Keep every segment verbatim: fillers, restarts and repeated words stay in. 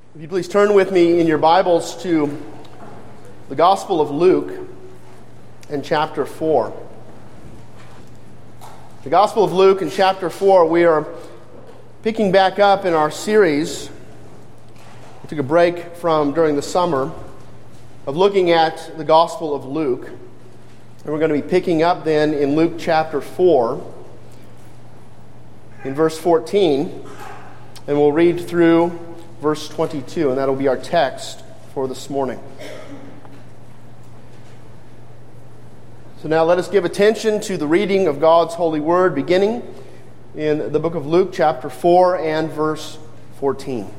If you please turn with me in your Bibles to the Gospel of Luke and chapter four. The Gospel of Luke and chapter four, we are picking back up in our series we took a break from during the summer of looking at the Gospel of Luke. And we're going to be picking up then in Luke chapter four, in verse fourteen, and we'll read through verse twenty-two, and that'll be our text for this morning. So now let us give attention to the reading of God's holy word, beginning in the book of Luke, chapter four and verse fourteen.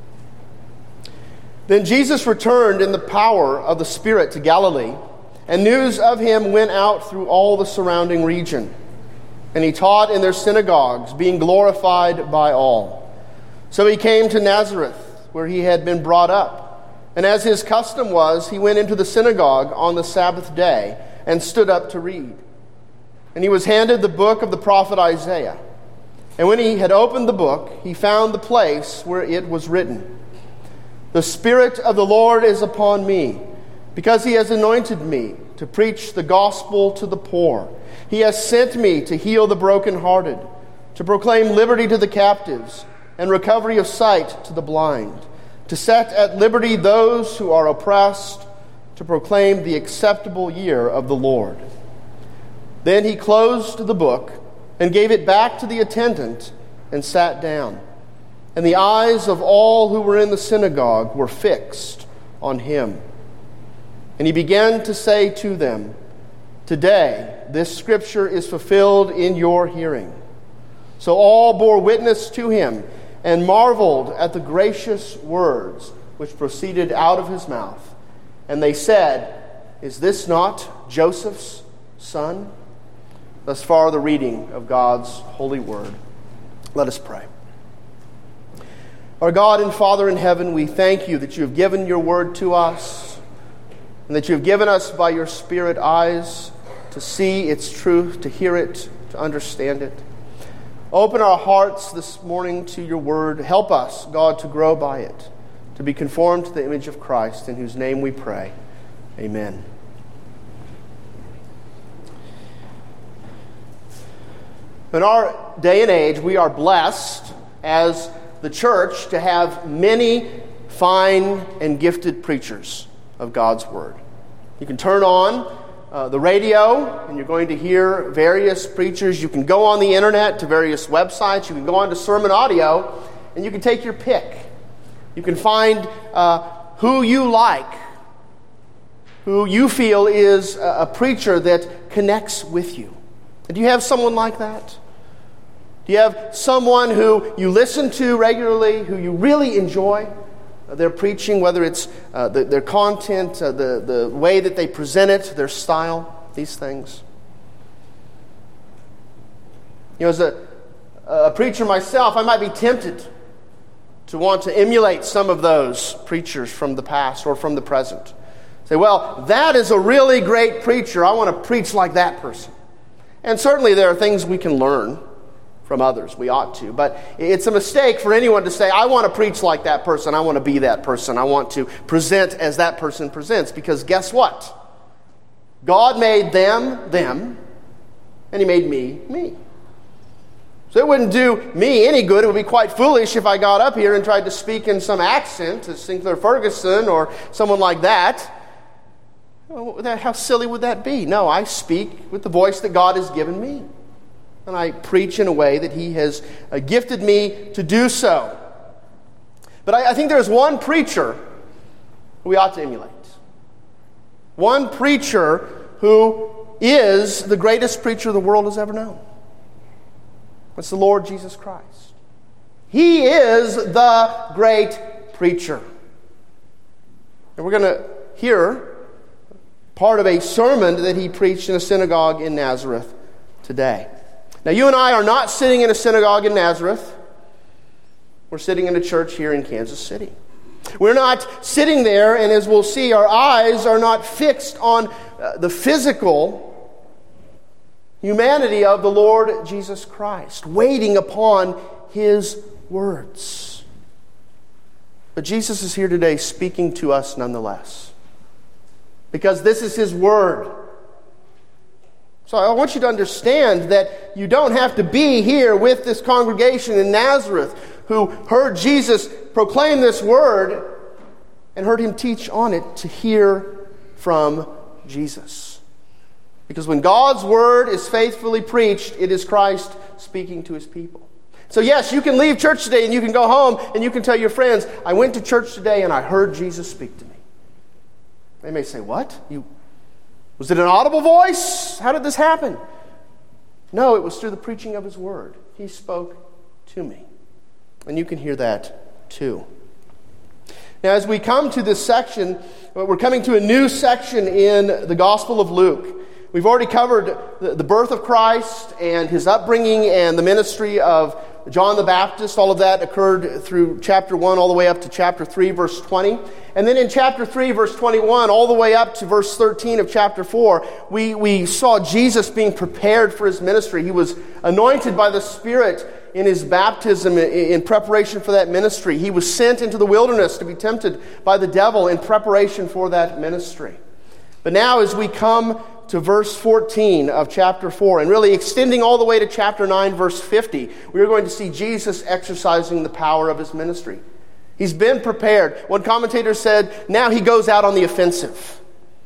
Then Jesus returned in the power of the Spirit to Galilee, and news of him went out through all the surrounding region. And he taught in their synagogues, being glorified by all. So he came to Nazareth, where he had been brought up. And as his custom was, he went into the synagogue on the Sabbath day and stood up to read. And he was handed the book of the prophet Isaiah. And when he had opened the book, he found the place where it was written, "The Spirit of the Lord is upon me, because he has anointed me to preach the gospel to the poor. He has sent me to heal the brokenhearted, to proclaim liberty to the captives, and recovery of sight to the blind, to set at liberty those who are oppressed, to proclaim the acceptable year of the Lord." Then he closed the book and gave it back to the attendant and sat down. And the eyes of all who were in the synagogue were fixed on him. And he began to say to them, "Today this scripture is fulfilled in your hearing." So all bore witness to him and marveled at the gracious words which proceeded out of his mouth. And they said, "Is this not Joseph's son?" Thus far the reading of God's holy word. Let us pray. Our God and Father in heaven, we thank you that you have given your word to us, and that you have given us by your Spirit eyes to see its truth, to hear it, to understand it. Open our hearts this morning to your word. Help us, God, to grow by it, to be conformed to the image of Christ, in whose name we pray. Amen. In our day and age, we are blessed as the church to have many fine and gifted preachers of God's word. You can turn on Uh, the radio, and you're going to hear various preachers. You can go on the internet to various websites. You can go on to Sermon Audio, and you can take your pick. You can find uh, who you like, who you feel is a, a preacher that connects with you. And do you have someone like that? Do you have someone who you listen to regularly, who you really enjoy their preaching, whether it's uh, the, their content, uh, the, the way that they present it, their style, these things? You know, as a, a preacher myself, I might be tempted to want to emulate some of those preachers from the past or from the present. Say, well, that is a really great preacher. I want to preach like that person. And certainly there are things we can learn from others. We ought to. But it's a mistake for anyone to say, I want to preach like that person. I want to be that person. I want to present as that person presents. Because guess what? God made them, them, and he made me, me. So it wouldn't do me any good. It would be quite foolish if I got up here and tried to speak in some accent to Sinclair Ferguson or someone like that. Well, how silly would that be? No, I speak with the voice that God has given me. And I preach in a way that he has uh, gifted me to do so. But I, I think there's one preacher who we ought to emulate. One preacher who is the greatest preacher the world has ever known. It's the Lord Jesus Christ. He is the great preacher. And we're going to hear part of a sermon that he preached in a synagogue in Nazareth today. Now, you and I are not sitting in a synagogue in Nazareth. We're sitting in a church here in Kansas City. We're not sitting there, and as we'll see, our eyes are not fixed on uh, the physical humanity of the Lord Jesus Christ, waiting upon his words. But Jesus is here today speaking to us nonetheless, because this is his word. So I want you to understand that you don't have to be here with this congregation in Nazareth who heard Jesus proclaim this word and heard him teach on it to hear from Jesus. Because when God's word is faithfully preached, it is Christ speaking to his people. So yes, you can leave church today and you can go home and you can tell your friends, I went to church today and I heard Jesus speak to me. They may say, what? You, was it an audible voice? How did this happen? No, it was through the preaching of his word. He spoke to me. And you can hear that too. Now, as we come to this section, we're coming to a new section in the Gospel of Luke. We've already covered the birth of Christ and his upbringing and the ministry of John the Baptist. All of that occurred through chapter one all the way up to chapter three, verse twenty. And then in chapter three, verse twenty-one, all the way up to verse thirteen of chapter four, we, we saw Jesus being prepared for his ministry. He was anointed by the Spirit in his baptism in preparation for that ministry. He was sent into the wilderness to be tempted by the devil in preparation for that ministry. But now as we come to verse fourteen of chapter four, and really extending all the way to chapter nine, verse fifty, we are going to see Jesus exercising the power of his ministry. He's been prepared. One commentator said, now he goes out on the offensive.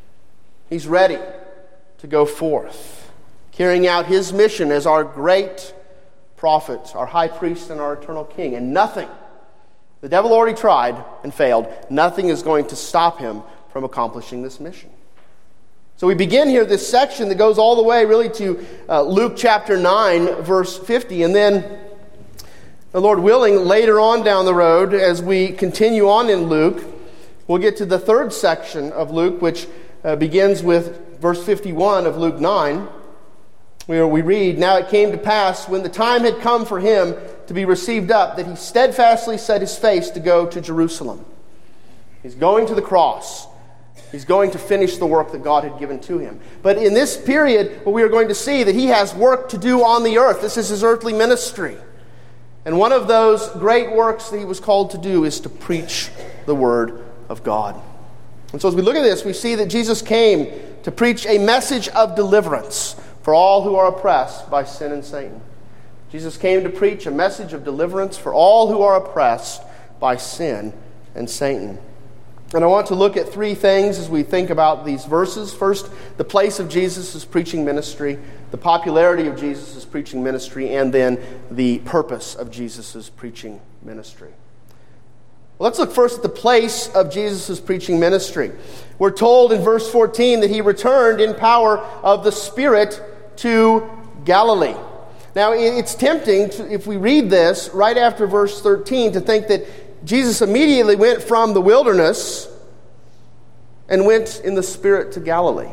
He's ready to go forth, carrying out his mission as our great prophet, our high priest, and our eternal king. And nothing, the devil already tried and failed, nothing is going to stop him from accomplishing this mission. So we begin here this section that goes all the way really to uh, Luke chapter nine, verse fifty. And then, the Lord willing, later on down the road, as we continue on in Luke, we'll get to the third section of Luke, which uh, begins with verse fifty-one of Luke nine, where we read, now it came to pass, when the time had come for him to be received up, that he steadfastly set his face to go to Jerusalem. He's going to the cross. He's going to finish the work that God had given to him. But in this period, we are going to see that he has work to do on the earth. This is his earthly ministry. And one of those great works that he was called to do is to preach the word of God. And so as we look at this, we see that Jesus came to preach a message of deliverance for all who are oppressed by sin and Satan. Jesus came to preach a message of deliverance for all who are oppressed by sin and Satan. And I want to look at three things as we think about these verses. First, the place of Jesus' preaching ministry, the popularity of Jesus' preaching ministry, and then the purpose of Jesus' preaching ministry. Well, let's look first at the place of Jesus' preaching ministry. We're told in verse fourteen that he returned in power of the Spirit to Galilee. Now, it's tempting, to, if we read this right after verse thirteen, to think that Jesus immediately went from the wilderness and went in the Spirit to Galilee.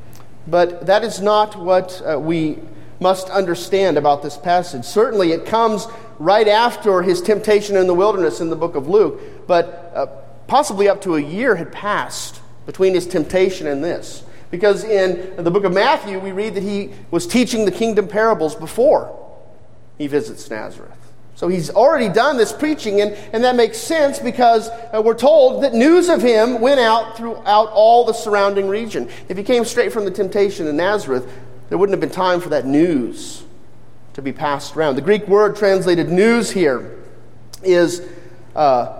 But that is not what uh, we must understand about this passage. Certainly it comes right after his temptation in the wilderness in the book of Luke, but uh, possibly up to a year had passed between his temptation and this. Because in the book of Matthew, we read that he was teaching the kingdom parables before he visits Nazareth. So he's already done this preaching, and, and that makes sense because uh, we're told that news of him went out throughout all the surrounding region. If he came straight from the temptation in Nazareth, there wouldn't have been time for that news to be passed around. The Greek word translated news here is uh,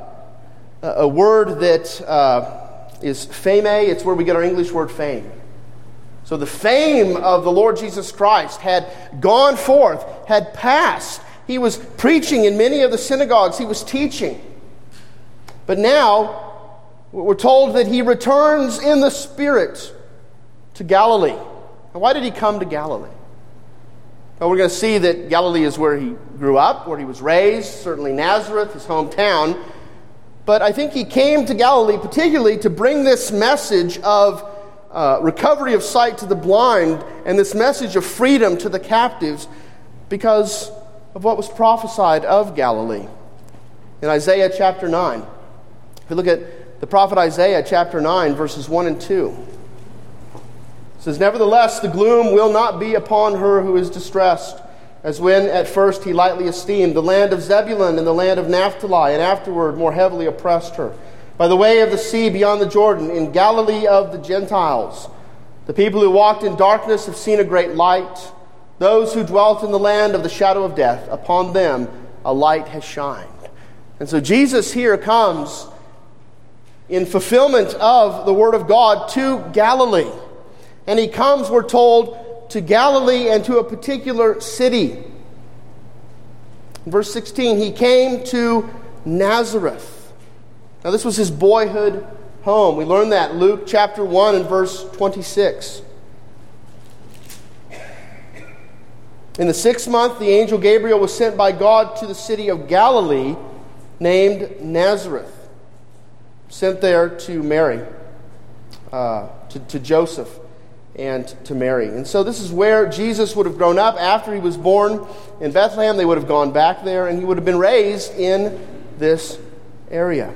a word that uh, is fame. It's where we get our English word fame. So the fame of the Lord Jesus Christ had gone forth, had passed. He was preaching in many of the synagogues. He was teaching. But now, we're told that he returns in the Spirit to Galilee. Now, why did he come to Galilee? Well, we're going to see that Galilee is where he grew up, where he was raised, certainly Nazareth, his hometown. But I think he came to Galilee particularly to bring this message of uh, recovery of sight to the blind and this message of freedom to the captives because of what was prophesied of Galilee. In Isaiah chapter nine, if you look at the prophet Isaiah chapter nine, verses one and two, it says, nevertheless, the gloom will not be upon her who is distressed, as when at first he lightly esteemed the land of Zebulun and the land of Naphtali, and afterward more heavily oppressed her. By the way of the sea beyond the Jordan, in Galilee of the Gentiles, the people who walked in darkness have seen a great light. Those who dwelt in the land of the shadow of death, upon them a light has shined. And so Jesus here comes in fulfillment of the Word of God to Galilee. And he comes, we're told, to Galilee and to a particular city. In verse sixteen, he came to Nazareth. Now this was his boyhood home. We learn that in Luke chapter one and verse twenty-six. In the sixth month, the angel Gabriel was sent by God to the city of Galilee named Nazareth. Sent there to Mary, uh, to, to Joseph and to Mary. And so this is where Jesus would have grown up. After he was born in Bethlehem, they would have gone back there, and he would have been raised in this area.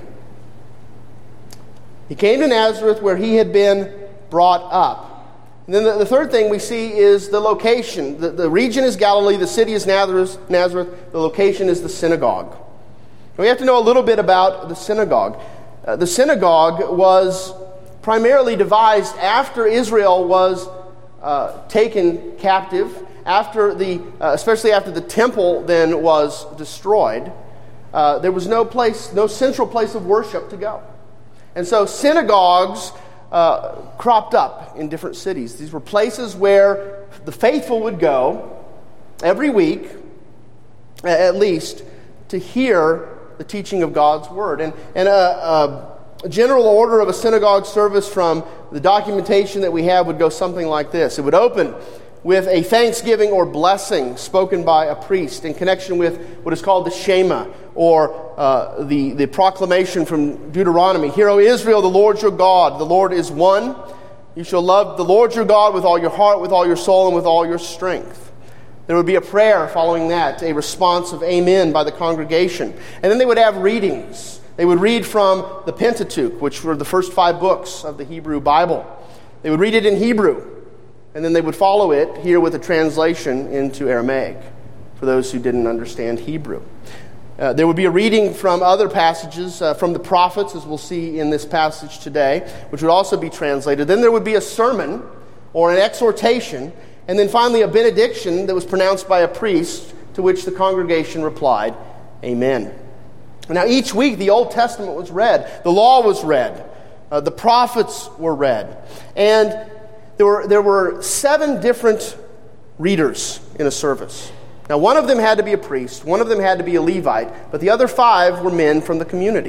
He came to Nazareth where he had been brought up. And then the, the third thing we see is the location. The, the region is Galilee, the city is Nazareth, Nazareth, the location is the synagogue. And we have to know a little bit about the synagogue. Uh, the synagogue was primarily devised after Israel was uh, taken captive, after the, uh, especially after the temple then was destroyed. Uh, there was no place, no central place of worship to go. And so synagogues uh, cropped up in different cities. These were places where the faithful would go every week, at least, to hear the teaching of God's Word. And, and a, a general order of a synagogue service from the documentation that we have would go something like this. It would open with a thanksgiving or blessing spoken by a priest in connection with what is called the Shema, or uh, the, the proclamation from Deuteronomy. Hear, O Israel, the Lord your God, the Lord is one. You shall love the Lord your God with all your heart, with all your soul, and with all your strength. There would be a prayer following that, a response of amen by the congregation. And then they would have readings. They would read from the Pentateuch, which were the first five books of the Hebrew Bible. They would read it in Hebrew, and then they would follow it here with a translation into Aramaic for those who didn't understand Hebrew. Uh, there would be a reading from other passages, uh, from the prophets, as we'll see in this passage today, which would also be translated. Then there would be a sermon or an exhortation, and then finally a benediction that was pronounced by a priest, to which the congregation replied, Amen. Now each week the Old Testament was read, the law was read, uh, the prophets were read, and there were, there were seven different readers in a service. Now, one of them had to be a priest, one of them had to be a Levite, but the other five were men from the community.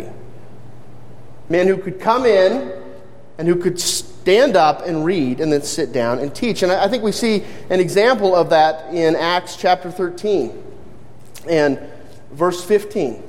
Men who could come in and who could stand up and read and then sit down and teach. And I think we see an example of that in Acts chapter thirteen and verse fifteen.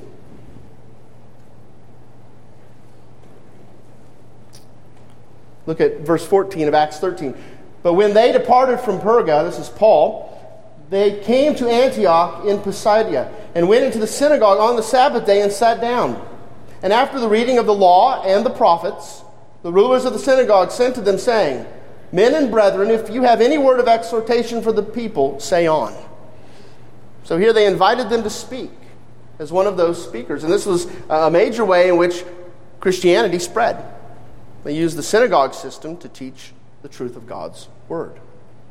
Look at verse fourteen of Acts thirteen. But when they departed from Perga, this is Paul, they came to Antioch in Pisidia and went into the synagogue on the Sabbath day and sat down. And after the reading of the law and the prophets, the rulers of the synagogue sent to them, saying, Men and brethren, if you have any word of exhortation for the people, say on. So here they invited them to speak as one of those speakers. And this was a major way in which Christianity spread. They used the synagogue system to teach the truth of God's Word.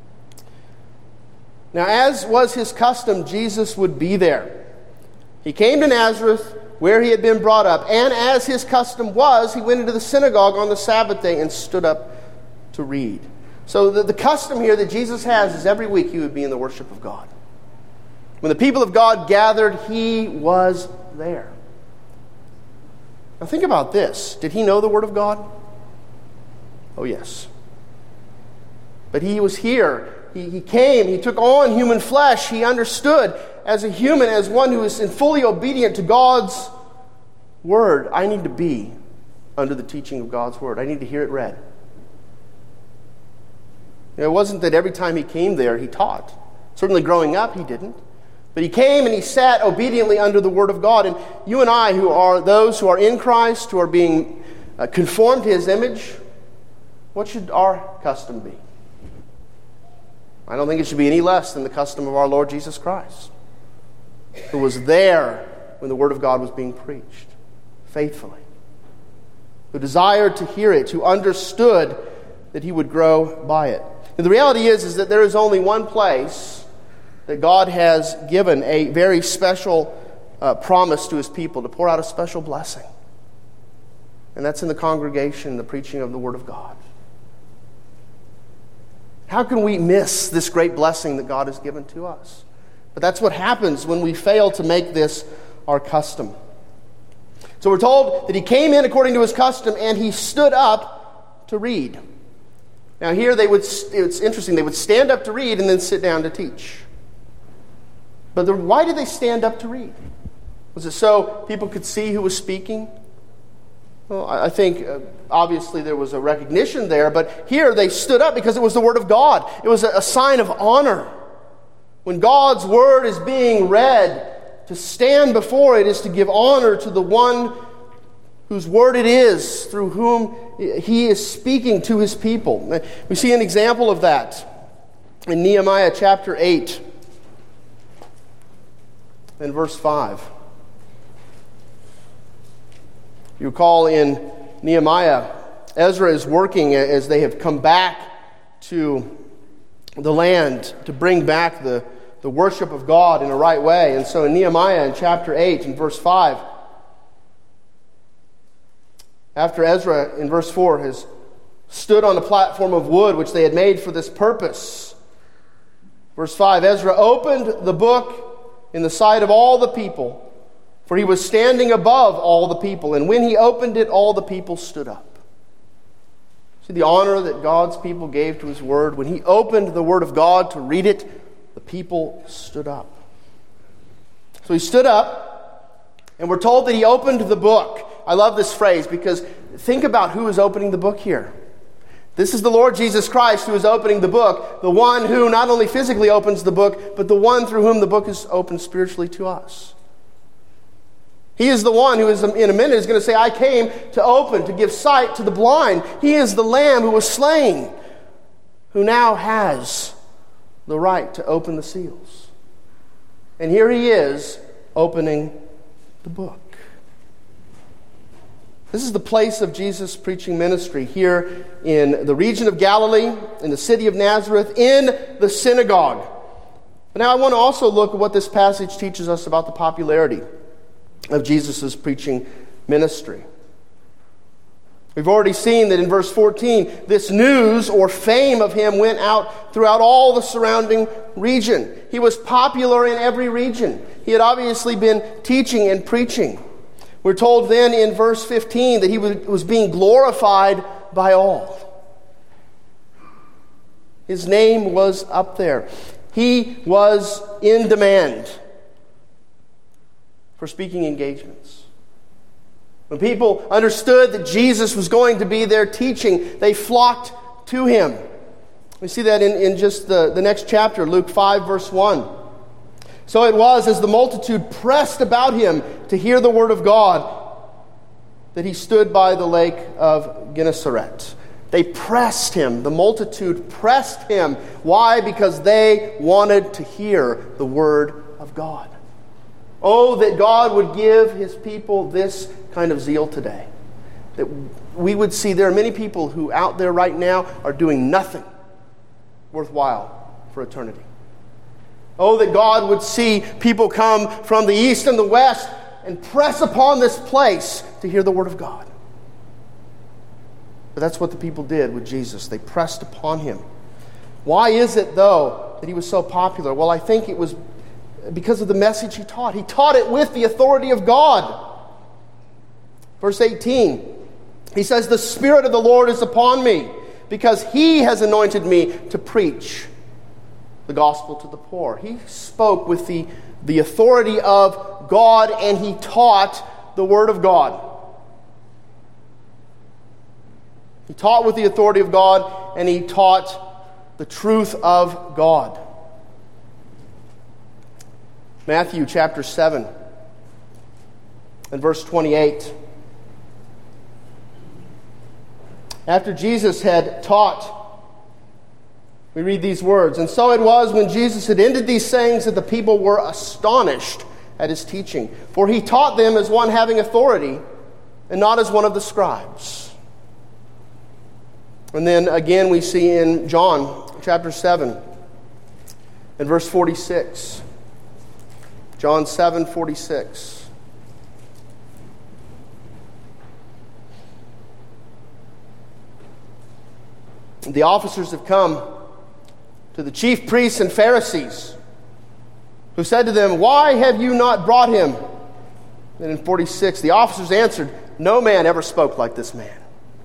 Now, as was his custom, Jesus would be there. He came to Nazareth, where he had been brought up, and as his custom was, he went into the synagogue on the Sabbath day and stood up to read. So the, the custom here that Jesus has is every week he would be in the worship of God. When the people of God gathered, he was there. Now think about this. Did he know the Word of God? Oh, yes. But he was here. He, he came. He took on human flesh. He understood as a human, as one who is fully obedient to God's Word. I need to be under the teaching of God's Word. I need to hear it read. It wasn't that every time he came there, he taught. Certainly growing up, he didn't. But he came and he sat obediently under the Word of God. And you and I, who are those who are in Christ, who are being uh, conformed to His image, what should our custom be? I don't think it should be any less than the custom of our Lord Jesus Christ, who was there when the Word of God was being preached, faithfully, who desired to hear it, who understood that he would grow by it. And the reality is, is that there is only one place that God has given a very special uh, promise to his people to pour out a special blessing. And that's in the congregation, the preaching of the Word of God. How can we miss this great blessing that God has given to us? But that's what happens when we fail to make this our custom. So we're told that he came in according to his custom and he stood up to read. Now here they would, it's interesting, they would stand up to read and then sit down to teach. But the, why did they stand up to read? Was it so people could see who was speaking? Well, I think uh, obviously there was a recognition there, but here they stood up because it was the Word of God. It was a, a sign of honor. When God's Word is being read, to stand before it is to give honor to the one whose word it is, through whom he is speaking to his people. We see an example of that in Nehemiah chapter eight and verse five. You recall in Nehemiah, Ezra is working as they have come back to the land to bring back the, the worship of God in a right way. And so in Nehemiah in chapter eight and verse five, after Ezra, in verse four, has stood on a platform of wood which they had made for this purpose. Verse five, Ezra opened the book in the sight of all the people, for he was standing above all the people. And when he opened it, all the people stood up. See the honor that God's people gave to his word. When he opened the word of God to read it, the people stood up. So he stood up, and we're told that he opened the book. I love this phrase because think about who is opening the book here. This is the Lord Jesus Christ who is opening the book, the one who not only physically opens the book, but the one through whom the book is opened spiritually to us. He is the one who is in a minute is going to say, I came to open, to give sight to the blind. He is the Lamb who was slain, who now has the right to open the seals. And here he is opening the book. This is the place of Jesus' preaching ministry here in the region of Galilee, in the city of Nazareth, in the synagogue. But now I want to also look at what this passage teaches us about the popularity of Jesus' preaching ministry. We've already seen that in verse fourteen, this news or fame of him went out throughout all the surrounding region. He was popular in every region. He had obviously been teaching and preaching. We're told then in verse fifteen that he was being glorified by all. His name was up there. He was in demand for speaking engagements. When people understood that Jesus was going to be there teaching, they flocked to him. We see that in, in just the, the next chapter, Luke five, verse one. So it was as the multitude pressed about him to hear the word of God that he stood by the lake of Gennesaret. They pressed him. The multitude pressed him. Why? Because they wanted to hear the word of God. Oh, that God would give his people this kind of zeal today. That we would see there are many people who out there right now are doing nothing worthwhile for eternity. Oh, that God would see people come from the east and the west and press upon this place to hear the word of God. But that's what the people did with Jesus. They pressed upon him. Why is it, though, that he was so popular? Well, I think it was because of the message he taught. He taught it with the authority of God. Verse eighteen, he says, the Spirit of the Lord is upon me, because he has anointed me to preach the gospel to the poor. He spoke with the, the authority of God, and he taught the word of God. He taught with the authority of God, and he taught the truth of God. Matthew chapter seven and verse twenty-eight. After Jesus had taught, We read these words, "And so it was when Jesus had ended these sayings that the people were astonished at his teaching. For he taught them as one having authority and not as one of the scribes." And then again we see in John chapter seven and verse forty-six. John seven forty-six. The officers have come to the chief priests and Pharisees, who said to them, "Why have you not brought him?" And in forty-six, the officers answered, "No man ever spoke like this man.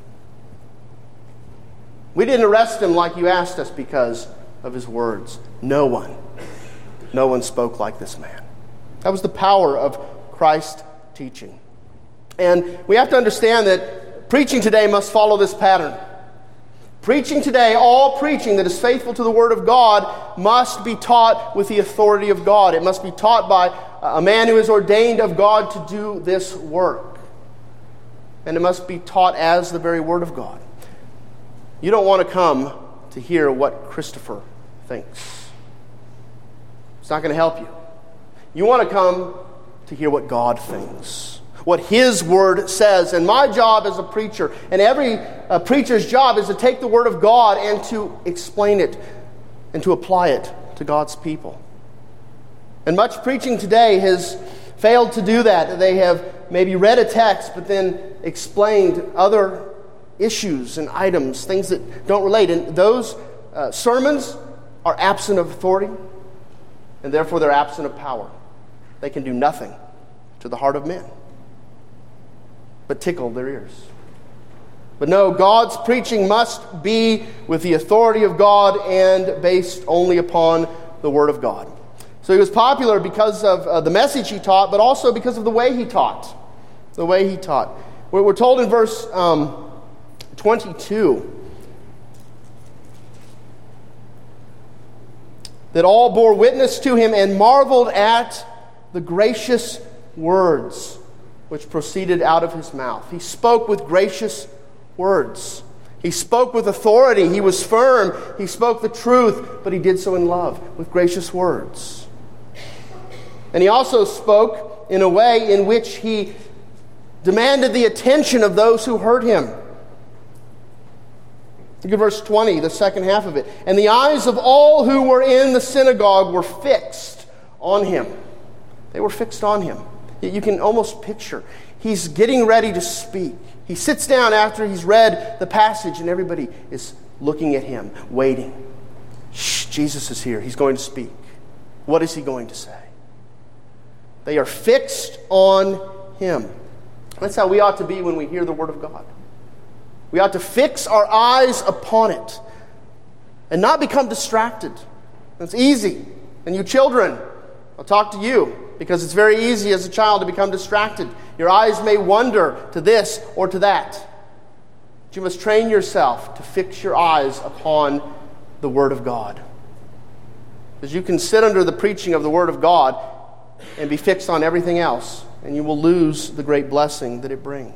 We didn't arrest him like you asked us because of his words. No one, no one spoke like this man." That was the power of Christ's teaching. And we have to understand that preaching today must follow this pattern. Preaching today, all preaching that is faithful to the Word of God, must be taught with the authority of God. It must be taught by a man who is ordained of God to do this work. And it must be taught as the very Word of God. You don't want to come to hear what Christopher thinks. It's not going to help you. You want to come to hear what God thinks, what His Word says. And my job as a preacher, and every uh, preacher's job, is to take the Word of God and to explain it and to apply it to God's people. And much preaching today has failed to do that. They have maybe read a text, but then explained other issues and items, things that don't relate. And those uh, sermons are absent of authority, and therefore they're absent of power. They can do nothing to the heart of men but tickle their ears. But no, God's preaching must be with the authority of God and based only upon the Word of God. So he was popular because of uh, the message he taught, but also because of the way he taught. The way he taught. We're, we're told in verse um, twenty-two that all bore witness to him and marveled at the gracious words which proceeded out of his mouth. He spoke with gracious words. He spoke with authority. He was firm. He spoke the truth, but he did so in love, with gracious words. And he also spoke in a way in which he demanded the attention of those who heard him. Look at verse twenty, the second half of it. "And the eyes of all who were in the synagogue were fixed on him." They were fixed on him. You can almost picture. He's getting ready to speak. He sits down after he's read the passage, and everybody is looking at him, waiting. Shh, Jesus is here. He's going to speak. What is he going to say? They are fixed on him. That's how we ought to be when we hear the Word of God. We ought to fix our eyes upon it and not become distracted. It's easy. And you children, I'll talk to you, because it's very easy as a child to become distracted. Your eyes may wander to this or to that. But you must train yourself to fix your eyes upon the Word of God. Because you can sit under the preaching of the Word of God and be fixed on everything else, and you will lose the great blessing that it brings.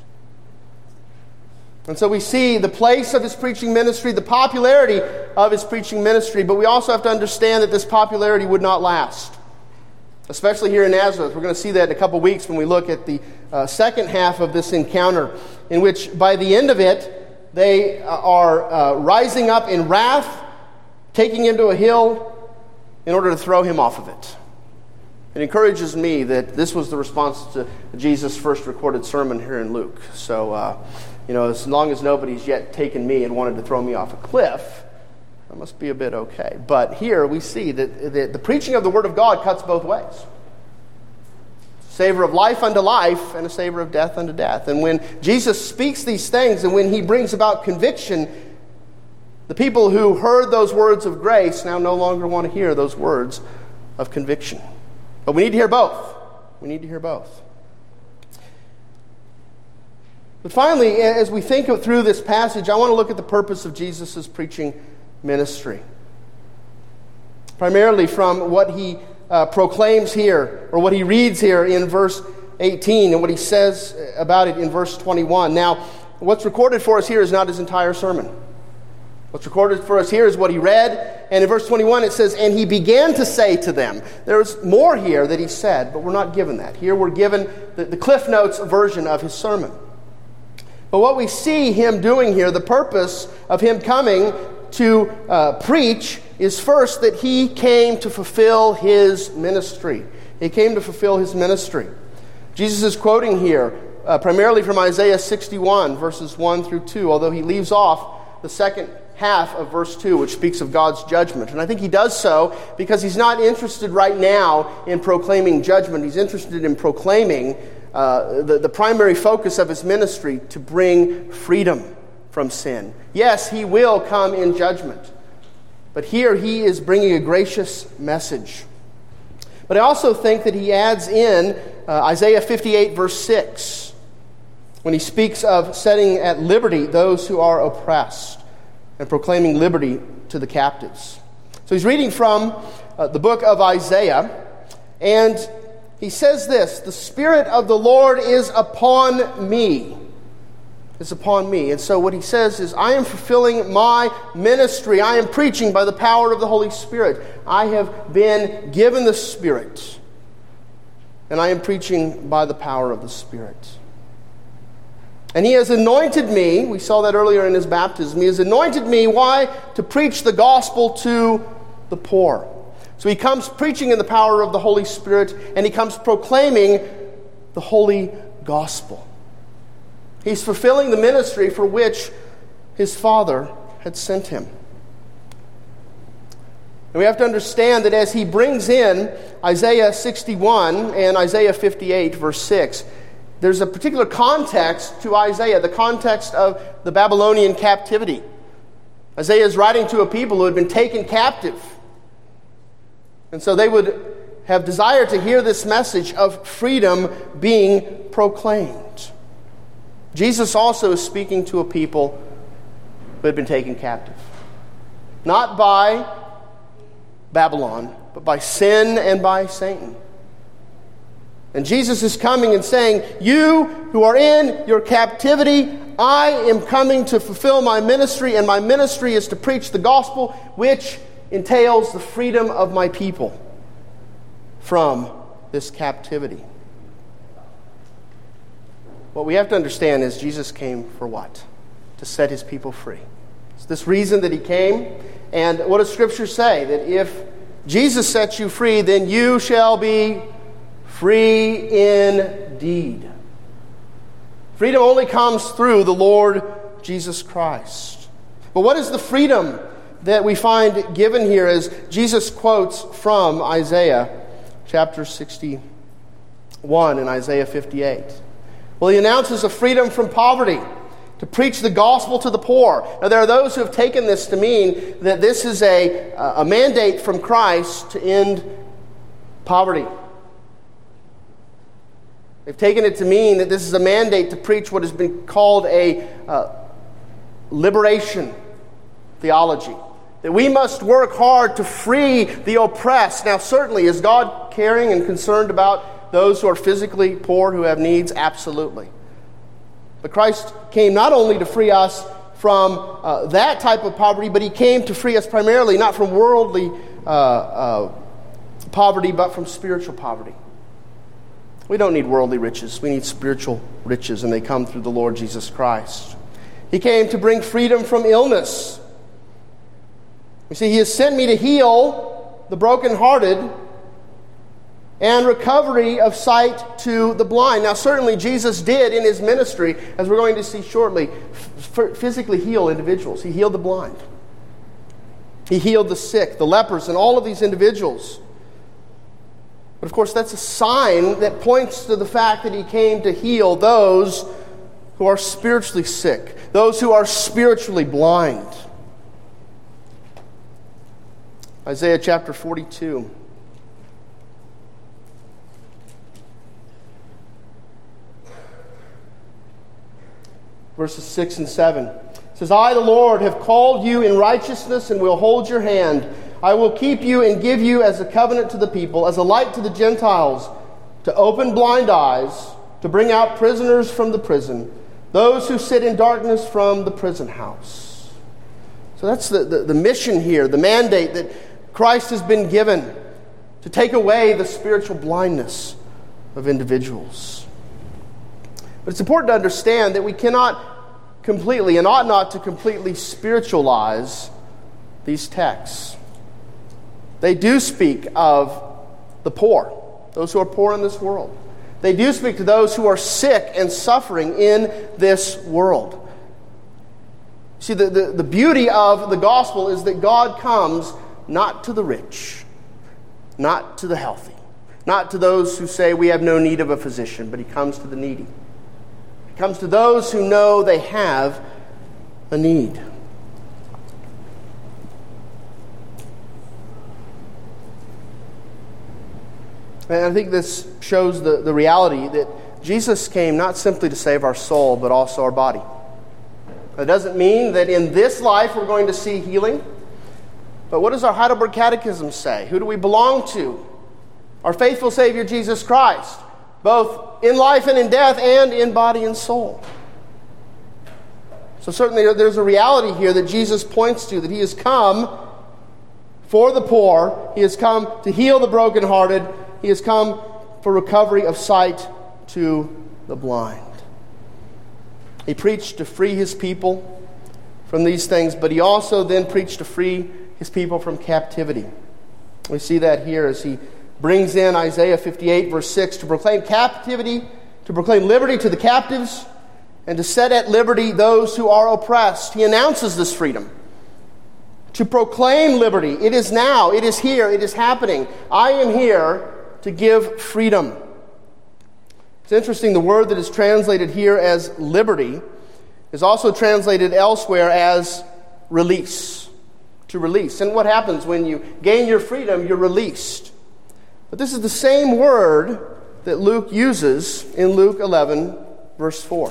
And so we see the place of his preaching ministry, the popularity of his preaching ministry, but we also have to understand that this popularity would not last. Especially here in Nazareth. We're going to see that in a couple weeks when we look at the uh, second half of this encounter, in which by the end of it, they are uh, rising up in wrath, taking him to a hill in order to throw him off of it. It encourages me that this was the response to Jesus' first recorded sermon here in Luke. So, uh, you know, as long as nobody's yet taken me and wanted to throw me off a cliff, that must be a bit okay. But here we see that the, the preaching of the Word of God cuts both ways. A savor of life unto life and a savor of death unto death. And when Jesus speaks these things and when he brings about conviction, the people who heard those words of grace now no longer want to hear those words of conviction. But we need to hear both. We need to hear both. But finally, as we think through this passage, I want to look at the purpose of Jesus' preaching ministry. Primarily from what he uh, proclaims here, or what he reads here in verse eighteen, and what he says about it in verse twenty-one. Now, what's recorded for us here is not his entire sermon. What's recorded for us here is what he read, and in verse twenty-one it says, and he began to say to them. There's more here that he said, but we're not given that. Here we're given the, the Cliff Notes version of his sermon. But what we see him doing here, the purpose of him coming to uh, preach, is first that he came to fulfill his ministry. He came to fulfill his ministry. Jesus is quoting here uh, primarily from Isaiah sixty-one, verses one through two, although he leaves off the second half of verse two, which speaks of God's judgment. And I think he does so because he's not interested right now in proclaiming judgment. He's interested in proclaiming uh, the, the primary focus of his ministry, to bring freedom from sin. Yes, he will come in judgment, but here he is bringing a gracious message. But I also think that he adds in uh, Isaiah fifty-eight, verse six, when he speaks of setting at liberty those who are oppressed and proclaiming liberty to the captives. So he's reading from uh, the book of Isaiah, and he says this, the Spirit of the Lord is upon me. Is upon me. And so what he says is, I am fulfilling my ministry. I am preaching by the power of the Holy Spirit. I have been given the Spirit, and I am preaching by the power of the Spirit. And he has anointed me, we saw that earlier in his baptism, he has anointed me, why? To preach the gospel to the poor. So he comes preaching in the power of the Holy Spirit, and he comes proclaiming the holy gospel. He's fulfilling the ministry for which his Father had sent him. And we have to understand that as he brings in Isaiah sixty-one and Isaiah fifty-eight, verse six, there's a particular context to Isaiah, the context of the Babylonian captivity. Isaiah is writing to a people who had been taken captive. And so they would have desired to hear this message of freedom being proclaimed. Jesus also is speaking to a people who had been taken captive. Not by Babylon, but by sin and by Satan. And Jesus is coming and saying, you who are in your captivity, I am coming to fulfill my ministry, and my ministry is to preach the gospel, which entails the freedom of my people from this captivity. What we have to understand is Jesus came for what? To set his people free. It's this reason that he came. And what does Scripture say? That if Jesus sets you free, then you shall be free indeed. Freedom only comes through the Lord Jesus Christ. But what is the freedom that we find given here as Jesus quotes from Isaiah chapter sixty-one and Isaiah fifty-eight? Well, he announces a freedom from poverty, to preach the gospel to the poor. Now, there are those who have taken this to mean that this is a, a mandate from Christ to end poverty. They've taken it to mean that this is a mandate to preach what has been called a uh, liberation theology. That we must work hard to free the oppressed. Now, certainly, is God caring and concerned about those who are physically poor, who have needs? Absolutely. But Christ came not only to free us from uh, that type of poverty, but he came to free us primarily not from worldly uh, uh, poverty, but from spiritual poverty. We don't need worldly riches. We need spiritual riches, and they come through the Lord Jesus Christ. He came to bring freedom from illness. You see, he has sent me to heal the brokenhearted and recovery of sight to the blind. Now, certainly Jesus did in his ministry, as we're going to see shortly, f- physically heal individuals. He healed the blind. He healed the sick, the lepers, and all of these individuals. But of course, that's a sign that points to the fact that he came to heal those who are spiritually sick, those who are spiritually blind. Isaiah chapter forty-two. Verses six and seven. It says, I, the Lord, have called you in righteousness and will hold your hand. I will keep you and give you as a covenant to the people, as a light to the Gentiles, to open blind eyes, to bring out prisoners from the prison, those who sit in darkness from the prison house. So that's the, the, the mission here, the mandate that Christ has been given to take away the spiritual blindness of individuals. But it's important to understand that we cannot completely and ought not to completely spiritualize these texts. They do speak of the poor, those who are poor in this world. They do speak to those who are sick and suffering in this world. See, the, the, the beauty of the gospel is that God comes not to the rich, not to the healthy, not to those who say we have no need of a physician, but he comes to the needy. He comes to those who know they have a need. And I think this shows the, the reality that Jesus came not simply to save our soul, but also our body. That doesn't mean that in this life we're going to see healing. But what does our Heidelberg Catechism say? Who do we belong to? Our faithful Savior, Jesus Christ, both in life and in death and in body and soul. So certainly there's a reality here that Jesus points to, that he has come for the poor. He has come to heal the brokenhearted. He has come for recovery of sight to the blind. He preached to free his people from these things, but he also then preached to free his people from captivity. We see that here as he brings in Isaiah fifty-eight, verse six, to proclaim captivity, to proclaim liberty to the captives, and to set at liberty those who are oppressed. He announces this freedom. To proclaim liberty. It is now. It is here. It is happening. I am here to give freedom. It's interesting, the word that is translated here as liberty is also translated elsewhere as release. To release. And what happens when you gain your freedom? You're released. But this is the same word that Luke uses in Luke eleven, verse four.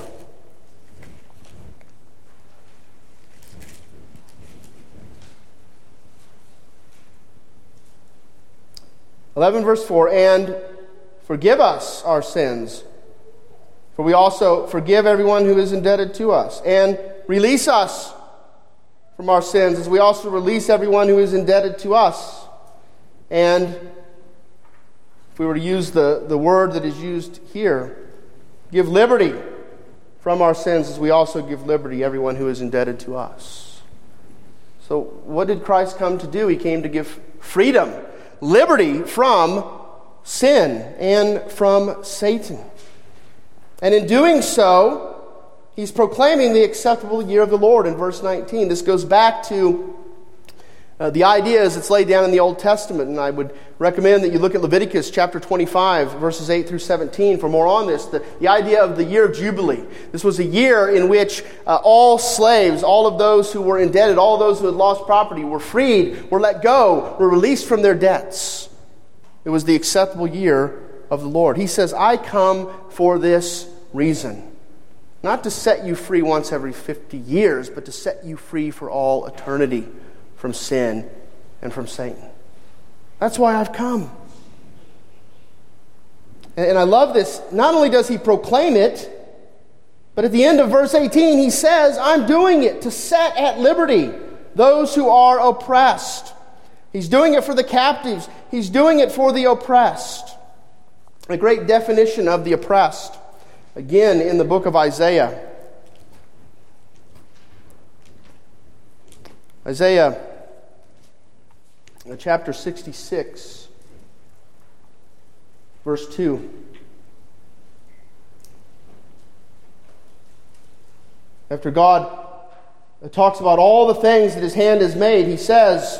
eleven, verse four, and forgive us our sins, for we also forgive everyone who is indebted to us. And release us from our sins, as we also release everyone who is indebted to us. And if we were to use the, the word that is used here, give liberty from our sins, as we also give liberty everyone who is indebted to us. So what did Christ come to do? He came to give freedom, liberty from sin and from Satan. And in doing so, he's proclaiming the acceptable year of the Lord in verse nineteen. This goes back to uh, the idea as it's laid down in the Old Testament. And I would recommend that you look at Leviticus chapter twenty-five, verses eight through seventeen for more on this. The, the idea of the year of Jubilee. This was a year in which uh, all slaves, all of those who were indebted, all those who had lost property were freed, were let go, were released from their debts. It was the acceptable year of the Lord. He says, I come for this reason. Not to set you free once every fifty years, but to set you free for all eternity from sin and from Satan. That's why I've come. And I love this. Not only does he proclaim it, but at the end of verse eighteen, he says, I'm doing it to set at liberty those who are oppressed. He's doing it for the captives. He's doing it for the oppressed. A great definition of the oppressed. Again, in the book of Isaiah. Isaiah chapter sixty-six, verse two. After God talks about all the things that his hand has made, he says,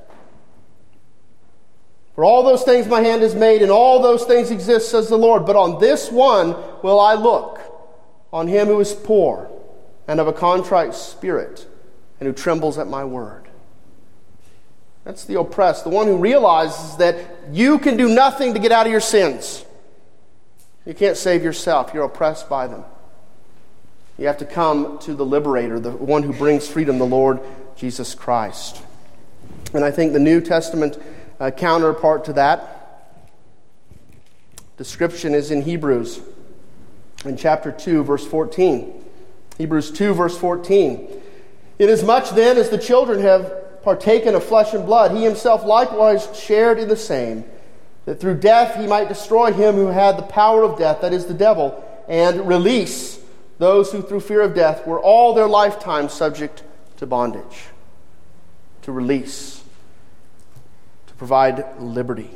for all those things my hand has made, and all those things exist, says the Lord. But on this one will I look, on him who is poor and of a contrite spirit, and who trembles at my word. That's the oppressed, the one who realizes that you can do nothing to get out of your sins. You can't save yourself. You're oppressed by them. You have to come to the liberator, the one who brings freedom, the Lord Jesus Christ. And I think the New Testament uh, counterpart to that description is in Hebrews, in chapter two, verse fourteen. Hebrews two, verse fourteen. Inasmuch then as the children have partaken of flesh and blood, he himself likewise shared in the same, that through death he might destroy him who had the power of death, that is, the devil, and release those who through fear of death were all their lifetime subject to bondage. To release. To provide liberty.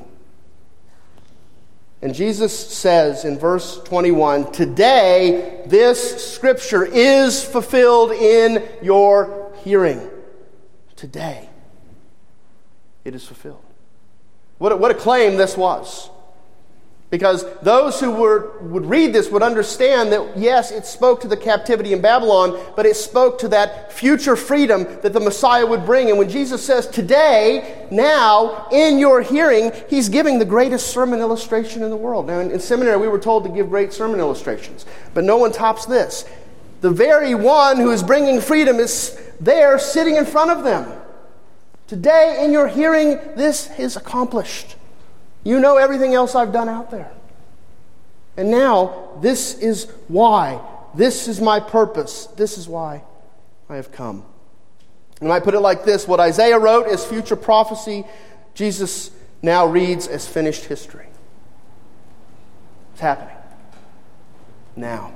And Jesus says in verse twenty-one, today this scripture is fulfilled in your hearing. Today it is fulfilled. What a, what a claim this was. Because those who were, would read this would understand that, yes, it spoke to the captivity in Babylon, but it spoke to that future freedom that the Messiah would bring. And when Jesus says, today, now, in your hearing, he's giving the greatest sermon illustration in the world. Now, in, in seminary, we were told to give great sermon illustrations, but no one tops this. The very one who is bringing freedom is there sitting in front of them. Today, in your hearing, this is accomplished. You know everything else I've done out there. And now, this is why. This is my purpose. This is why I have come. And I put it like this. What Isaiah wrote as future prophecy, Jesus now reads as finished history. It's happening. Now.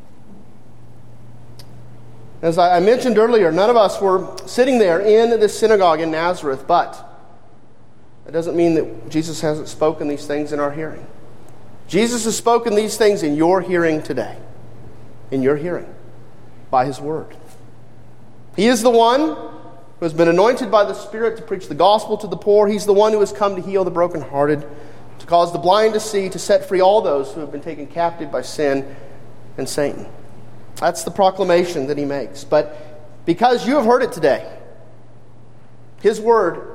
As I mentioned earlier, none of us were sitting there in this synagogue in Nazareth, but that doesn't mean that Jesus hasn't spoken these things in our hearing. Jesus has spoken these things in your hearing today. In your hearing. By his word. He is the one who has been anointed by the Spirit to preach the gospel to the poor. He's the one who has come to heal the brokenhearted, to cause the blind to see, to set free all those who have been taken captive by sin and Satan. That's the proclamation that he makes. But because you have heard it today, his word,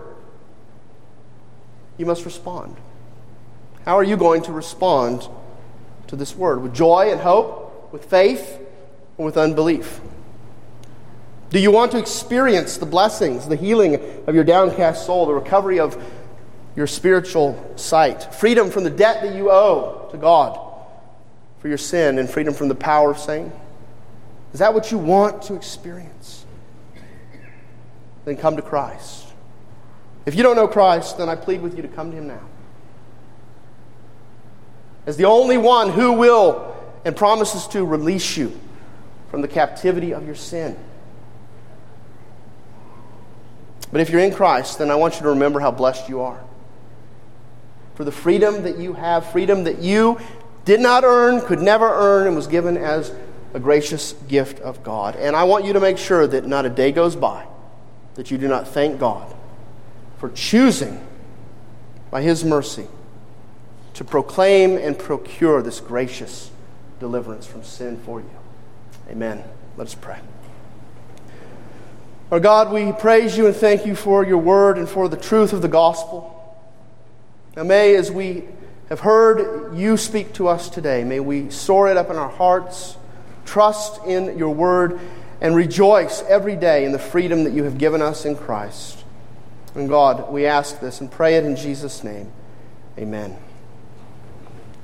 you must respond. How are you going to respond to this word? With joy and hope? With faith? Or with unbelief? Do you want to experience the blessings, the healing of your downcast soul, the recovery of your spiritual sight, freedom from the debt that you owe to God for your sin, and freedom from the power of Satan? Is that what you want to experience? Then come to Christ. If you don't know Christ, then I plead with you to come to him now. As the only one who will and promises to release you from the captivity of your sin. But if you're in Christ, then I want you to remember how blessed you are. For the freedom that you have, freedom that you did not earn, could never earn, and was given as a gracious gift of God. And I want you to make sure that not a day goes by that you do not thank God for choosing, by his mercy, to proclaim and procure this gracious deliverance from sin for you. Amen. Let us pray. Our God, we praise you and thank you for your word and for the truth of the gospel. Now may, as we have heard you speak to us today, may we soar it up in our hearts, trust in your word, and rejoice every day in the freedom that you have given us in Christ. And God, we ask this and pray it in Jesus' name. Amen.